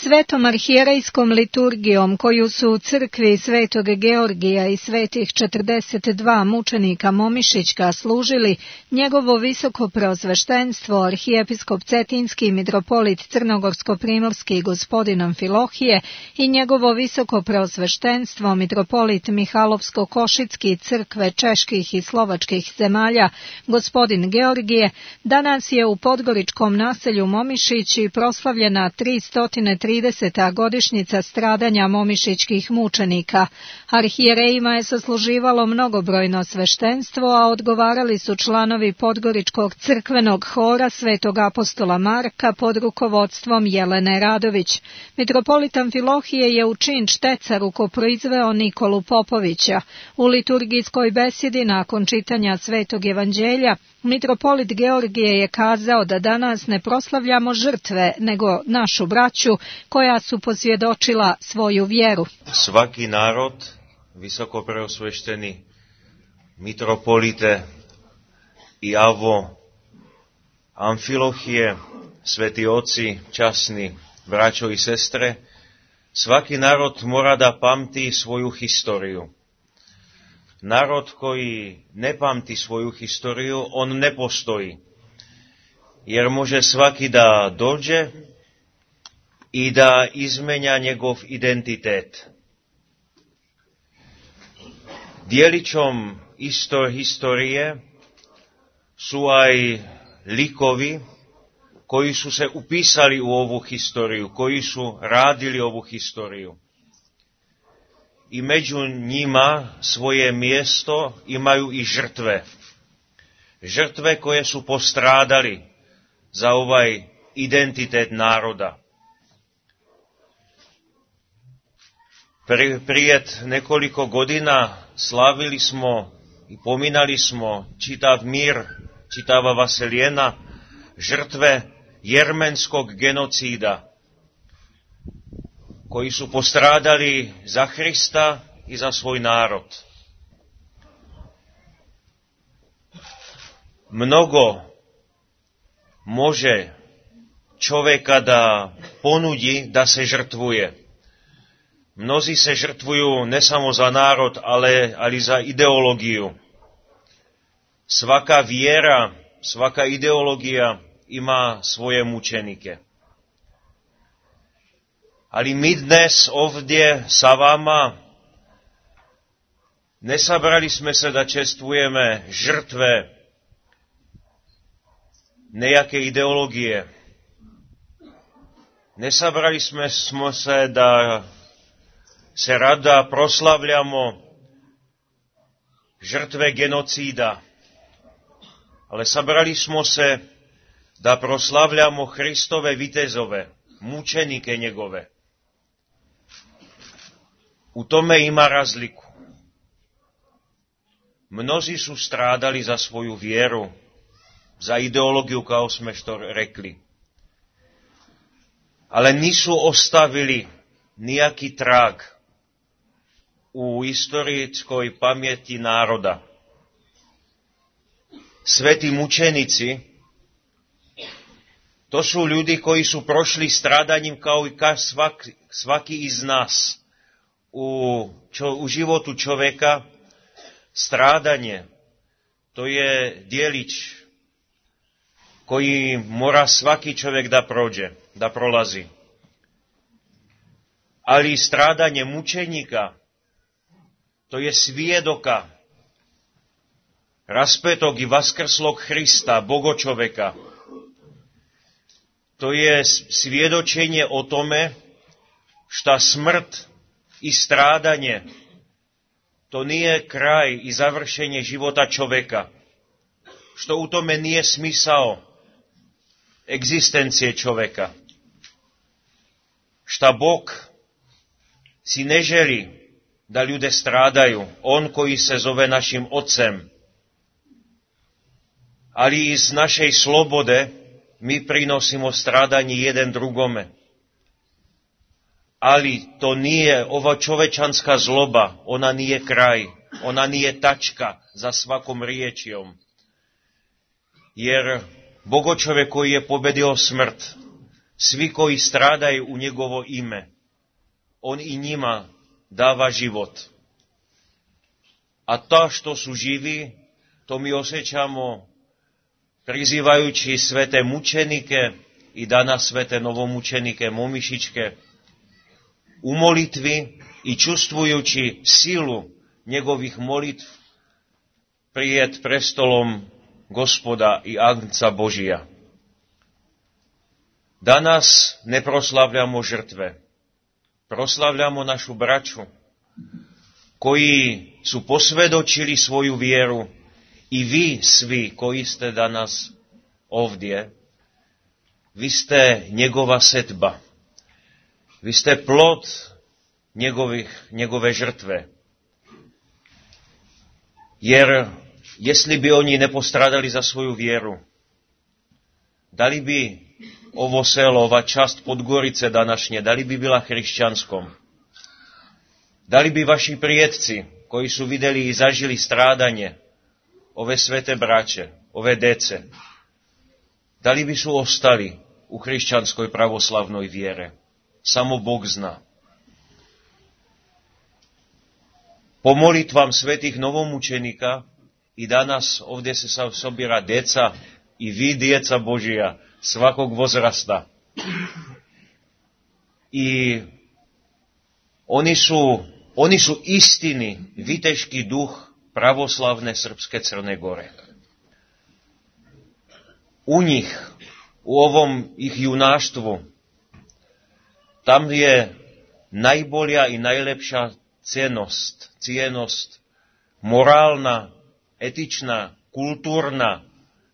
Svetom arhijerejskom liturgijom koju su u crkvi Svetog Georgija i svetih 42 mučenika Momišićka služili njegovo visoko preosveštenstvo arhijepiskop Cetinski mitropolit Crnogorsko-primorski gospodin Amfilohije i njegovo visoko preosveštenstvo mitropolit Mihalovsko-Košicki crkve čeških i slovačkih zemalja gospodin Georgije, danas je u podgoričkom naselju Momišići proslavljena 330. godišnjica stradanja momišićkih mučenika. Arhijerejima je sasluživalo mnogobrojno sveštenstvo, a odgovarali su članovi podgoričkog crkvenog hora Svetog apostola Marka pod rukovodstvom Jelene Radović. Mitropolit Amfilohije je u čin šteca rukoproizveo Nikolu Popovića. U liturgijskoj besedi nakon čitanja Svetog evanđelja mitropolit Georgije je kazao da danas ne proslavljamo žrtve, nego našu braću koja su posvjedočila svoju vjeru. Svaki narod, visoko preosvešteni mitropolite i avo Amfilohije, sveti oci, časni braćo i sestre, svaki narod mora da pamti svoju historiju. Narod koji ne pamti svoju historiju, on ne postoji. Jer može svaki da dođe i da izmenja njegov identitet. Dijelićom historije su aj likovi koji su se upisali u ovu historiju, koji su radili ovu historiju. I među njima svoje mjesto imaju i žrtve. Žrtve koje su postradali za ovaj identitet naroda. Prije nekoliko godina slavili smo i pominali smo čitav mir, čitava Vaseljena, žrtve jermenskog genocida, koji su postradali za Hrista i za svoj narod. Mnogo može čovjeka da ponudi da se žrtvuje. Mnozi se žrtvuju ne samo za narod, ali za ideologiju. Svaka vjera, svaka ideologija ima svoje mučenike. Ali mi dnes ovdje sa vama ne sabrali smo se da čestvujeme žrtve nejake ideologije. Ne sabrali smo se da se rada proslavljamo žrtve genocida, ale sabrali smo se da proslavljamo Hristove vitezove, mučenike njegove. U tome ima razliku. Mnozi su stradali za svoju vjeru, za ideologiju, kao smo što rekli. Ale nisu ostavili nijaki trag u istorijskoj pamjeti naroda. Sveti mučenici, to su ljudi koji su prošli stradanjem kao i svaki iz nas. U životu čovjeka stradanje, to je dijelić koji mora svaki čovjek da prođe, da prolazi. Ali stradanje mučenika, to je svjedoka raspetog i vaskrslog Hrista, Bogočoveka. To je svjedočenje o tome šta smrt i stradanje, to nije kraj i završenje života čovjeka. Što u tome nije smisao egzistencije čovjeka. Šta Bog si ne želi da ljude stradaju, on koji se zove našim Otcem. Ali iz naše slobode mi prinosimo stradanje jedan drugome. Ali to nije, ova čovečanska zloba, ona nije kraj, ona nije tačka za svakom riječjom. Jer Bogočovjek koji je pobedio smrt, svi koji stradaju u njegovo ime, on i njima dava život. A to što su živi, to mi osjećamo prizivajući svete mučenike i danas svete novomučenike Momišičke u molitvi i čustvujući silu njegovih molitv pred prestolom Gospoda i Agnca Božija. Danas ne proslavljamo žrtve, proslavljamo našu braću koji su posvjedočili svoju vjeru i vi svi koji ste danas ovdje, vi ste njegova setba, vi ste plod njegove žrtve. Jer jestli bi oni ne postradali za svoju vjeru, da li bi ovo selo, ova čast Podgorice današnje, da li bi bila hrišćanskom? Da li bi vaši prijetci, koji su vidjeli i zažili stradanje ove svete braće, ove dece, da li bi su ostali u hrišćanskoj pravoslavnoj vjere? Samo Bog zna. Po molitvam svetih novomučenika i danas ovdje se sobira deca i vi djeca Božija svakog возrasta. I oni su istini viteški duh pravoslavne srpske Crne Gore. U njih, u ovom ih junaštvu, tam je najbolja i najlepša cijenost, moralna, etična, kulturna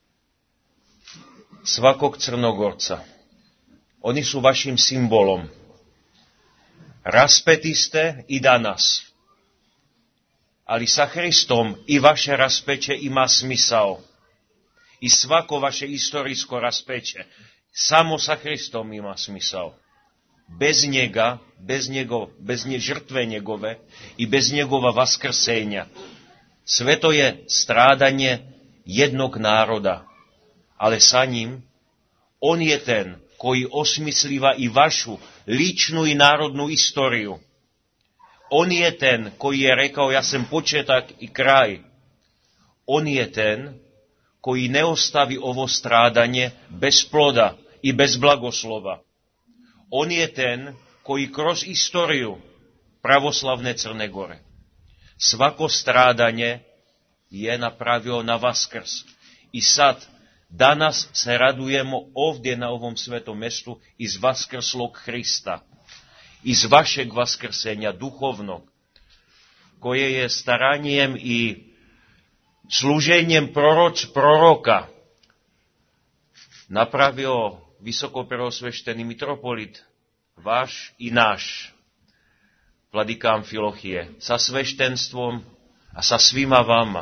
svakog Crnogorca. Oni su vašim simbolom. Raspeti ste i danas. Ali sa Hristom i vaše raspeće ima smisao. I svako vaše istorijsko raspeće samo sa Hristom ima smisao. Bez njega, bez žrtve njegove i bez njegova vaskrsenja. Sve to je stradanje jednog naroda. Ali sa njim, on je ten koji osmisliva i vašu ličnu i narodnu istoriju. On je ten koji je rekao, ja sam početak i kraj. On je ten koji ne ostavi ovo stradanje bez ploda i bez blagoslova. On je ten koji kroz istoriju pravoslavne Crne Gore svako stradanje je napravio na vaskrs. I sad, danas se radujemo ovdje na ovom svetom mjestu iz vaskrslog Hrista, iz vašeg vaskrsenja duhovnog, koje je staranjem i služenjem proroka napravio visokopreosvešteni mitropolit, vaš i naš, vladika Amfilohije, sa sveštenstvom, a sa svima vama.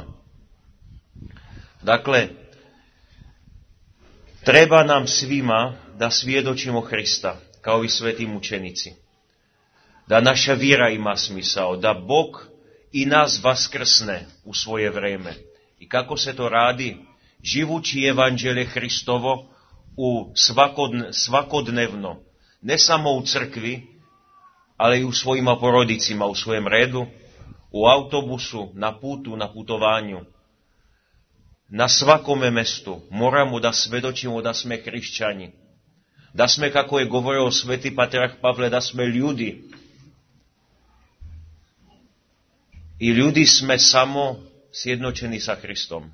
Dakle, treba nam svima da svjedočimo Hrista, kao i sveti mučenici. Da naša vjera ima smisao, da Bog i nas vaskrsne u svoje vreme. I kako se to radi? Živući evanđelje Hristovo svakodnevno, ne samo u crkvi, ali i u svojima porodicima, u svojem redu, u autobusu, na putu, na putovanju. Na svakome mjestu moramo da svedočimo da sme hrišćani, da sme, kako je govorio sveti patriarh Pavle, da sme ljudi. I ljudi sme samo sjednočeni sa Hristom.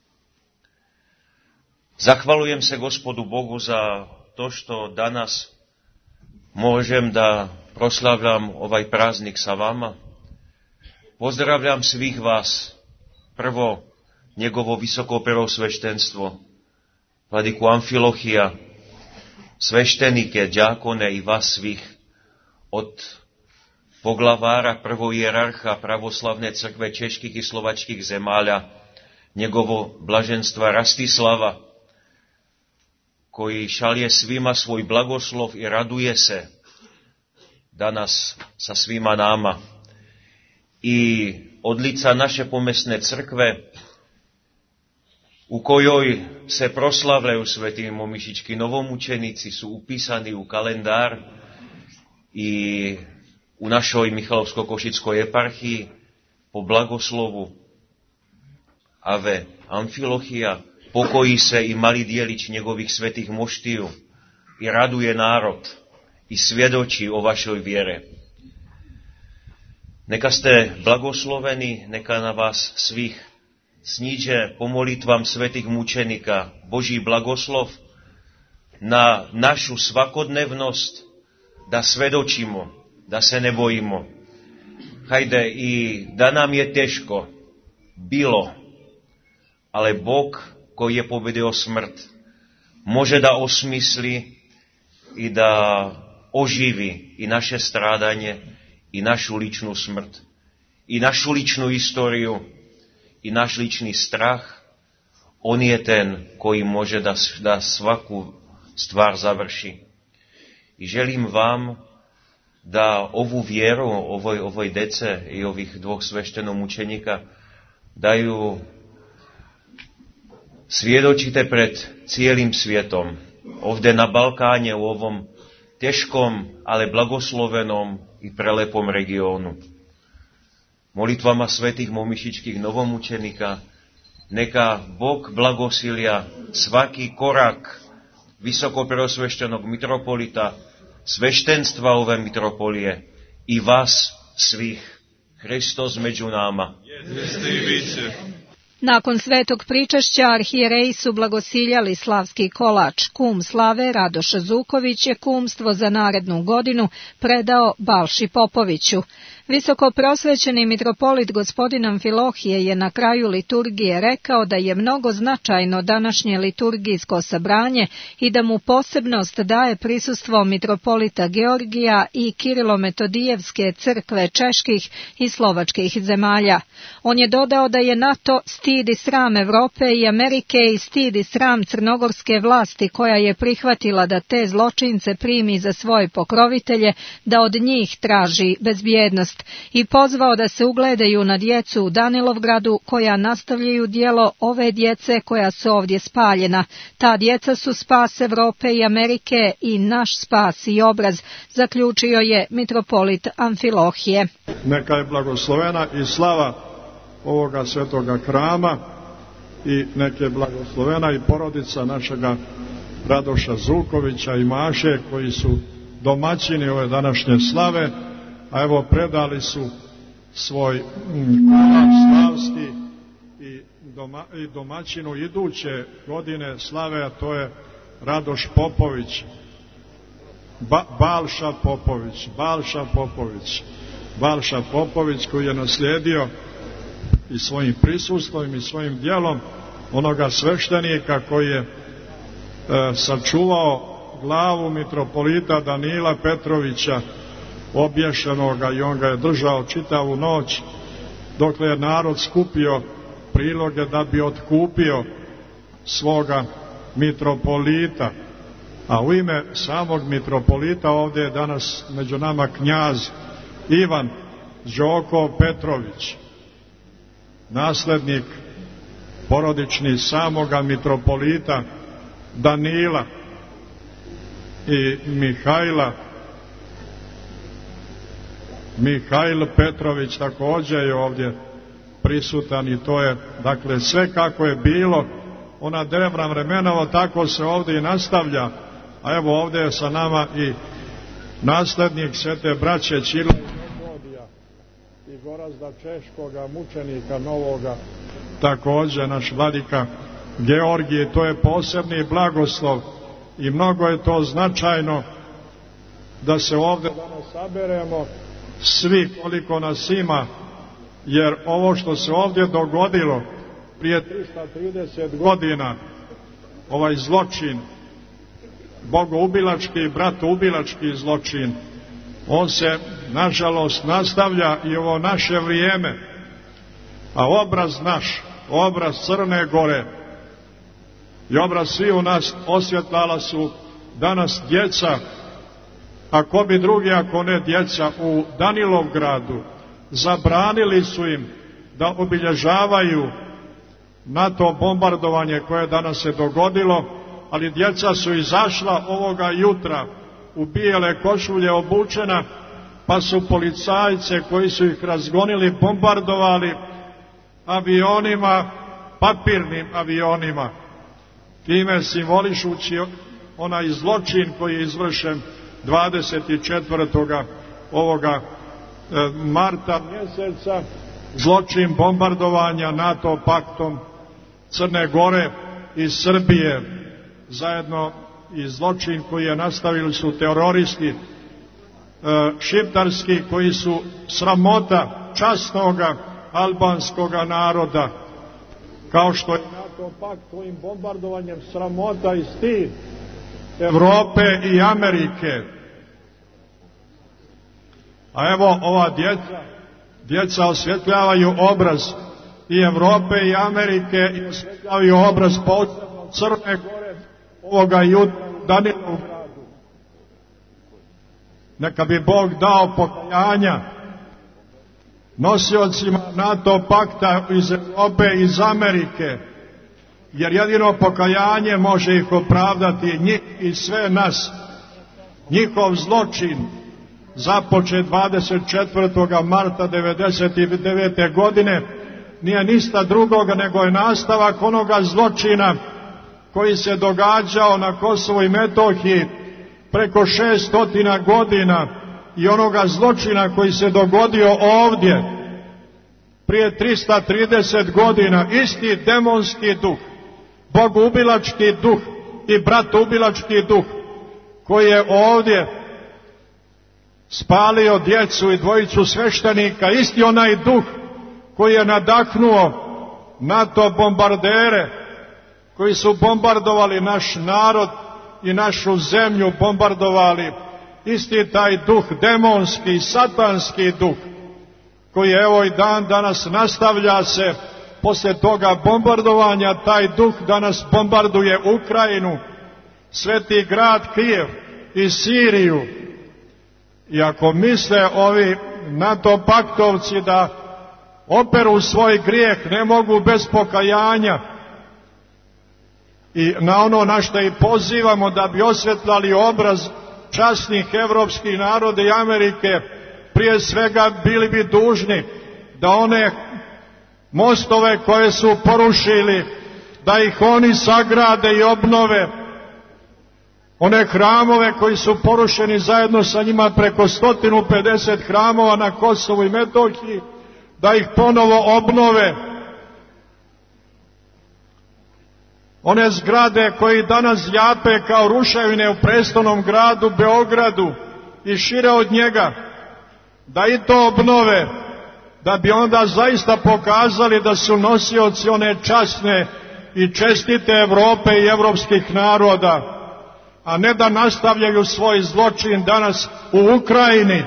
Zahvalujem se Gospodu Bogu za to što danas možem da proslavljam ovaj praznik sa vama. Pozdravljam svih vas, prvo njegovo visoko preosveštenstvo, vladiku Amfilohija, sveštenike, đakone i vas svih, od poglavara, prvohijerarha pravoslavne crkve čeških i slovačkih zemalja, njegovo blaženstva Rastislava, koji šalje svima svoj blagoslov i raduje se danas sa svima nama. I od lica naše pomesne crkve u kojoj se proslavljaju svätí momišičky novomučeníci, sú upísaní u kalendár i u našoj Michalovsko-Košickoj eparchii po blagoslovu Ave Amfilochia pokojí se i malý dielič njegových svätých moštiju i raduje národ i svjedočí o vašoj viere. Neka ste blagoslovení, neka na vás svých sníže po molitvam svätých mučenika Boží blagoslov na našu svakodnevnost, da svedočimo, da se ne bojimo. Hajde, i da nam je teško bilo, ale Bog koji je pobedio smrt, može da osmisli i da oživi i naše stradanje, i našu ličnu smrt, i našu ličnu istoriju, i naš lični strah. On je ten koji može da svaku stvar završi. I želim vam da ovu vjeru, ovoj dece i ovih dvoch sveštenomučenika, da ju svjedočite pred cijelim svijetom, ovdje na Balkáne, u ovom teškom, ale blagoslovenom i prelepom regionu. Molitvama svätých momišičkých novomučenika neka Bog blagosilja svaki korak visokopreosveštenog mitropolita, sveštenstva ove mitropolije i vas svih. Hristos među nama. Jeste i biće. Nakon svetog pričašća arhijereji su blagosiljali Slavski Kolač. Kum slave Radoš Zuković je kumstvo za narednu godinu predao Balši Popoviću. Visoko prosvećeni mitropolit gospodin Amfilohije je na kraju liturgije rekao da je mnogo značajno današnje liturgijsko sabranje i da mu posebnost daje prisustvo mitropolita Georgija i Kirilo-Metodijevske crkve čeških i slovačkih zemalja. On je dodao da je NATO stid i sram Evrope i Amerike i stid i sram crnogorske vlasti koja je prihvatila da te zločince primi za svoje pokrovitelje, da od njih traži bezbjednost. I pozvao da se ugledaju na djecu u Danilovgradu koja nastavljaju djelo ove djece koja su ovdje spaljena. Ta djeca su spas Evrope i Amerike i naš spas i obraz, zaključio je mitropolit Amfilohije. Neka je blagoslovena i slava ovoga svetoga hrama i neka je blagoslovena i porodica našega Radoša Zukovića i Maše koji su domaćini ove današnje slave. A evo predali su svoj kolač slavski i domaćinu iduće godine slave, a to je Radoš Popović, Balša Popović koji je naslijedio i svojim prisustvom i svojim djelom onoga sveštenika koji je sačuvao glavu mitropolita Danila Petrovića obješenoga i on ga je držao čitavu noć dokle je narod skupio priloge da bi otkupio svoga mitropolita. A u ime samog mitropolita ovdje je danas među nama knjaz Ivan Đoko Petrović, naslednik porodični samoga mitropolita Danila i Mihajl Petrović također je ovdje prisutan i to je, dakle, sve kako je bilo ona drevna vremena, tako se ovdje i nastavlja. A evo ovdje je sa nama i naslednik svete braće Ćila i Gorazda Češkoga, mučenika novoga, također naš vladika Georgije. To je posebni blagoslov i mnogo je to značajno da se ovdje danas saberemo svi koliko nas ima, jer ovo što se ovdje dogodilo prije 330 godina, ovaj zločin, bogoubilački i bratoubilački zločin, on se nažalost nastavlja i ovo naše vrijeme, a obraz naš, obraz Crne Gore i obraz svi u nas osvjetlala su danas djeca, a ko bi drugi ako ne djeca u Danilovgradu. Zabranili su im da obilježavaju NATO bombardovanje koje danas se dogodilo, ali djeca su izašla ovoga jutra u bijele košulje obučena, pa su policajce koji su ih razgonili bombardovali avionima, papirnim avionima, time simbolišući onaj zločin koji je izvršen 24. ovoga marta mjeseca, zločin bombardovanja NATO paktom Crne Gore i Srbije zajedno, i zločin koji je nastavili su teroristi šiptarski, koji su sramota časnoga albanskoga naroda, kao što je NATO pakt svojim bombardovanjem sramota i stid Evrope i Amerike. A evo ova djeca osvjetljavaju obraz i Evrope i Amerike i osvjetljavaju obraz posebno Crne Gore ovoga jutra u Danilovgradu. Neka bi Bog dao pokajanja nosiocima NATO pakta iz Evrope i iz Amerike, jer jedino pokajanje može ih opravdati, njih i sve nas. Njihov zločin započet 24. marta 1999. godine nije ništa drugoga nego je nastavak onoga zločina koji se događao na Kosovu i Metohiji preko 600 godina i onoga zločina koji se dogodio ovdje prije 330 godina. Isti demonski duh, bogoubilački duh i bratoubilački duh koji je ovdje spalio djecu i dvojicu sveštenika, isti onaj duh koji je nadahnuo NATO bombardere koji su bombardovali naš narod i našu zemlju, bombardovali, isti taj duh, demonski, satanski duh, koji evo i dan danas nastavlja se poslije toga bombardovanja. Taj duh danas bombarduje Ukrajinu, sveti grad Kijev i Siriju. I ako misle ovi NATO paktovci da operu svoj grijeh, ne mogu bez pokajanja i na ono na što i pozivamo da bi osvjetlali obraz časnih evropskih naroda i Amerike, prije svega bili bi dužni da one mostove koje su porušili, da ih oni sagrade i obnove, one hramove koji su porušeni zajedno sa njima, preko 150 hramova na Kosovu i Metohiji, da ih ponovo obnove. One zgrade koji danas jape kao ruševine u prestolnom gradu Beogradu i šire od njega, da i to obnove, da bi onda zaista pokazali da su nosioci one časne i čestite Evrope i evropskih naroda, a ne da nastavljaju svoj zločin danas u Ukrajini.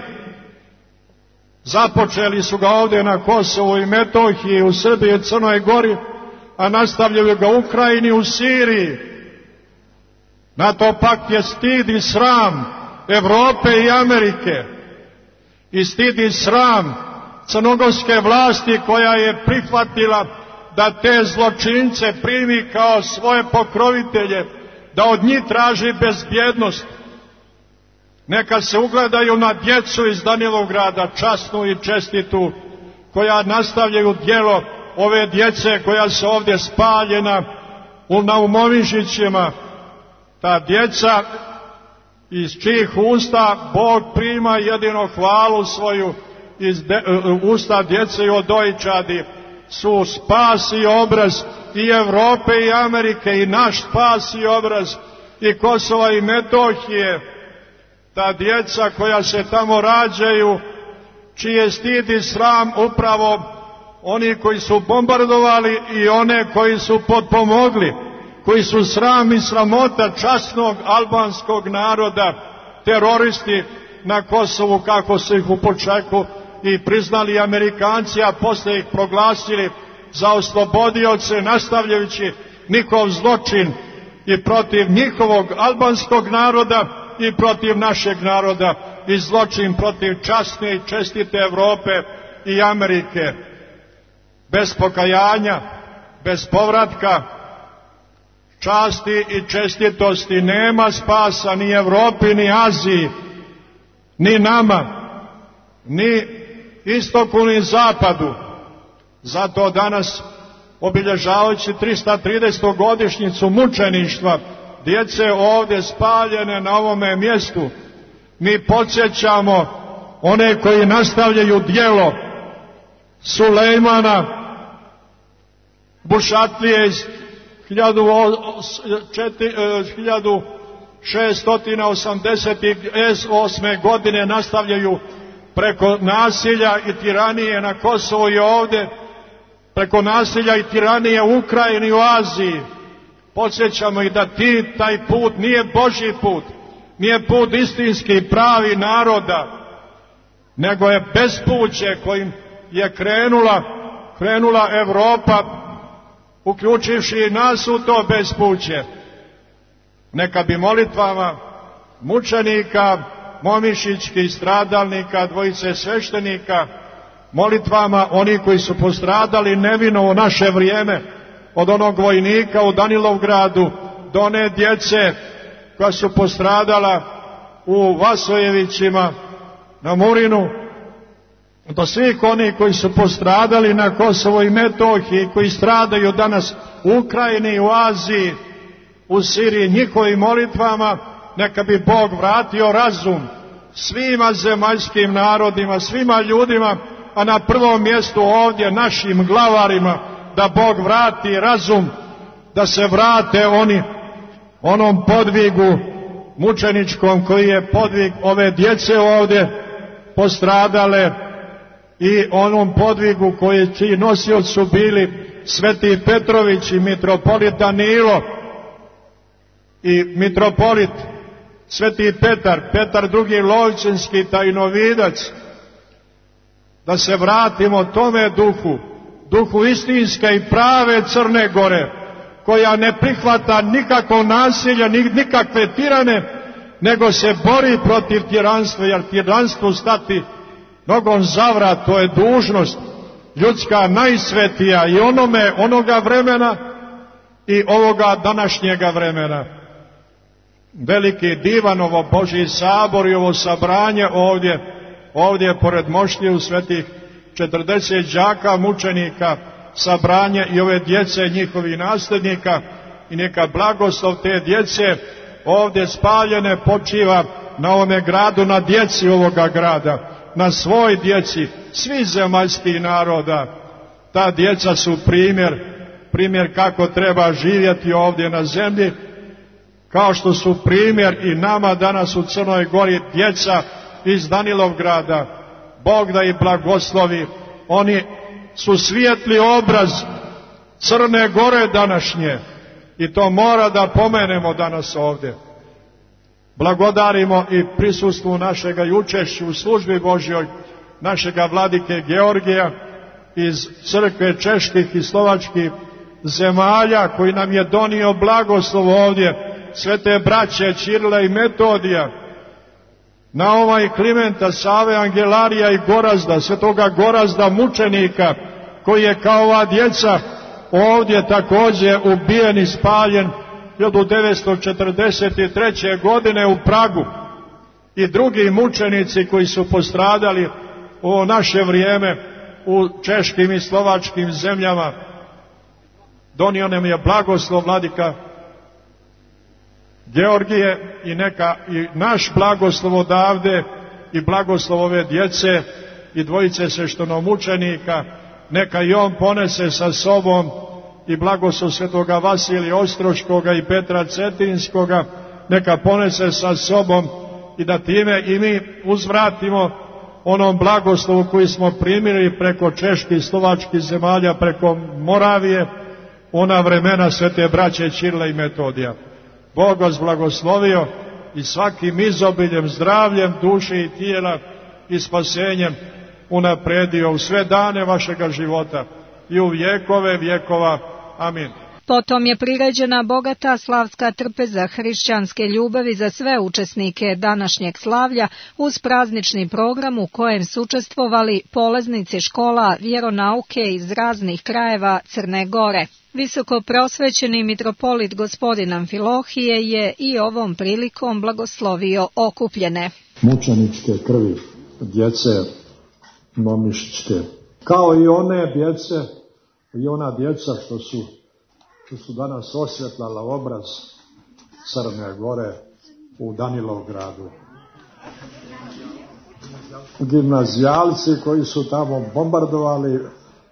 Započeli su ga ovdje na Kosovu i Metohiji, u Srbiji i Crnoj Gori, a nastavljaju ga u Ukrajini, u Siriji. NATO pakt je stid i sram Evrope i Amerike, i stid i sram crnogorske vlasti koja je prihvatila da te zločince primi kao svoje pokrovitelje, da od njih traži bezbjednost. Neka se ugledaju na djecu iz Danilovgrada, časnu i čestitu, koja nastavljaju djelo ove djece koja su ovdje spaljena na Umovišićima. Ta djeca iz čijih usta Bog prima jedino hvalu svoju, iz usta djece i odojčadi, su spas i obraz i Evrope i Amerike, i naš spas i obraz i Kosova i Metohije. Ta djeca koja se tamo rađaju, čiji je stid i sram upravo oni koji su bombardovali i one koji su potpomogli, koji su sram i sramota časnog albanskog naroda, teroristi na Kosovu, kako su ih u početku i priznali Amerikanci, a poslije ih proglasili za oslobodioce, nastavljajući njihov zločin i protiv njihovog albanskog naroda i protiv našeg naroda, i zločin protiv časne i čestite Evrope i Amerike. Bez pokajanja bez povratka, časti i čestitosti nema spasa ni Evropi, ni Aziji, ni nama, ni istoku, ni zapadu. Zato danas, obilježavajući 330. godišnjicu mučeništva djece ovdje spaljene na ovome mjestu, mi podsjećamo one koji nastavljaju djelo Sulejmana Bušatlije iz 1688. godine, nastavljaju preko nasilja i tiranije na Kosovu i ovdje, preko nasilja i tiranije u Ukrajini i u Aziji. Podsjećamo i da taj put nije Božji put, nije put istinski pravi naroda, nego je bespuće kojim je krenula Evropa, uključivši i nas u to bespuće. Neka bi molitvama mučenika, momišićkih stradalnika, dvojice sveštenika, molitvama oni koji su postradali nevino u naše vrijeme, od onog vojnika u Danilovgradu do one djece koja su postradala u Vasojevićima na Murinu, do svih onih koji su postradali na Kosovo i Metohiji, koji stradaju danas u Ukrajini, u Aziji, u Siriji, njihovim molitvama, neka bi Bog vratio razum svima zemaljskim narodima, svima ljudima, a na prvom mjestu ovdje našim glavarima, da Bog vrati razum, da se vrate oni onom podvigu mučeničkom koji je podvig ove djece ovdje postradale, i onom podvigu čiji nosioci su bili Sveti Petrović i mitropolit Danilo i mitropolit Sveti Petar II. Lovćenski tajnovidac, da se vratimo tome duhu istinske i prave Crne Gore, koja ne prihvata nikakvo nasilje, nikakve tirane, nego se bori protiv tiranstva, jer tiranstvu stati nogom zavrat, to je dužnost ljudska najsvetija i onoga vremena i ovoga današnjega vremena. Veliki divan ovo Božji sabor i ovo sabranje ovdje pored moštiju svetih 40 đaka mučenika, sabranje i ove djece njihovih nasljednika, i neka blagoslov te djece ovdje spaljene počiva na ovome gradu, na djeci ovoga grada, na svoj djeci svih zemaljskih naroda. Ta djeca su primjer kako treba živjeti ovdje na zemlji, kao što su primjer i nama danas u Crnoj Gori djeca iz Danilovgrada. Bog da ih blagoslovi, oni su svijetli obraz Crne Gore današnje i to mora da pomenemo danas ovdje. Blagodarimo i prisustvu našega i učešću u službi Božjoj našega vladike Georgija iz crkve čeških i slovačkih zemalja, koji nam je donio blagoslov ovdje, svete braće Ćirila i Metodija, Nauma i Klimenta, Save, Angelarija i Gorazda, svetoga Gorazda mučenika, koji je kao ova djeca ovdje također ubijen i spaljen 1943. godine u Pragu, i drugi mučenici koji su postradali u naše vrijeme u češkim i slovačkim zemljama. Donio nam je blagoslov vladika Georgije i neka i naš blagoslov odavde i blagoslov ove djece i dvojice sveštenomučenika, neka i on ponese sa sobom i blagoslov svetoga Vasilija Ostroškoga i Petra Cetinskoga, neka ponese sa sobom, i da time i mi uzvratimo onom blagoslovu koji smo primili preko čeških i slovačkih zemalja, preko Moravije, ona vremena svete braće Ćirila i Metodija. Bog vas blagoslovio i svakim izobiljem, zdravljem duše i tijela i spasenjem unapredio u sve dane vašega života i u vjekove vjekova. Amin. Potom je priređena bogata slavska trpeza hrišćanske ljubavi za sve učesnike današnjeg slavlja uz praznični program u kojem su učestvovali polaznici škola vjeronauke iz raznih krajeva Crne Gore. Visoko prosvećeni mitropolit gospodin Amfilohije je i ovom prilikom blagoslovio okupljene. Mučeničke krvi, djece momišičke, kao i one djece i ona djeca što su danas osvjetlala obraz Crne Gore u Danilovgradu. Gimnazijalci koji su tamo bombardovali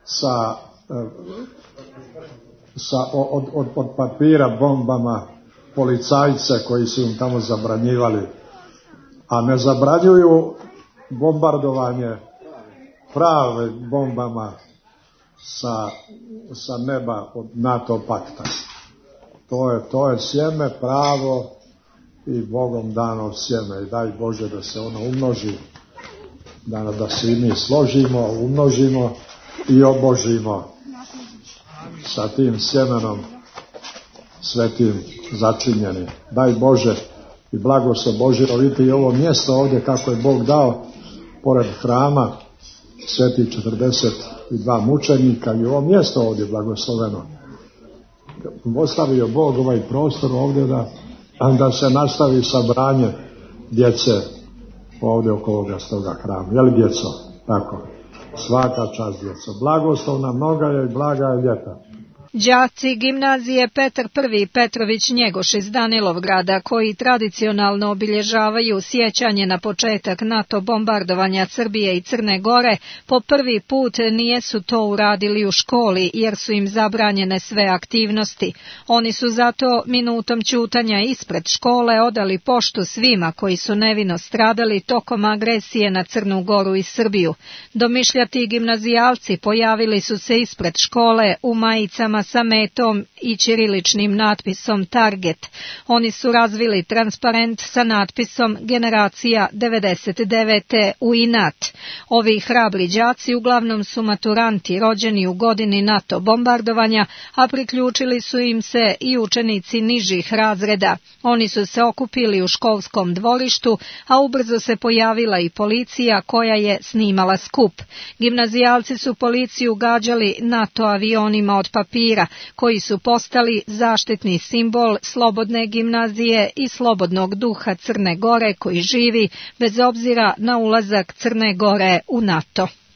od papira bombama policajce koji su im tamo zabranjivali, a ne zabranjuju bombardovanje prave bombama sa neba od NATO pakta. To je sjeme pravo i Bogom dano sjeme i daj Bože da se ono umnoži, da se i mi složimo, umnožimo i obožimo sa tim sjemenom svetim začinjeni. Daj Bože i blagoslov Božje. Vidite i ovo mjesto ovdje kako je Bog dao pored hrama sveti 42 mučenika i ovo mjesto ovdje blagosloveno. Ostavio Bog ovaj prostor ovdje da se nastavi sabranje djece ovdje oko ovoga stoga hrama. Je li djeco? Tako. Svaka čast djeco. Blagoslovna mnoga je i blaga je ljeta. Đaci gimnazije Petar I. Petrović Njegoš iz Danilovgrada, koji tradicionalno obilježavaju sjećanje na početak NATO bombardovanja Srbije i Crne Gore, po prvi put nijesu to uradili u školi jer su im zabranjene sve aktivnosti. Oni su zato minutom ćutanja ispred škole odali poštu svima koji su nevino stradali tokom agresije na Crnu Goru i Srbiju. Domišljati gimnazijalci pojavili su se ispred škole u majicama sa metom i ćiriličnim natpisom Target. Oni su razvili transparent sa natpisom Generacija 99. u inat. Ovi hrabri đaci uglavnom su maturanti rođeni u godini NATO bombardovanja, a priključili su im se i učenici nižih razreda. Oni su se okupili u školskom dvorištu, a ubrzo se pojavila i policija koja je snimala skup. Gimnazijalci su policiju gađali NATO avionima od papira, koji su postali zaštitni simbol slobodne gimnazije i slobodnog duha Crne Gore koji živi bez obzira na ulazak Crne Gore u NATO.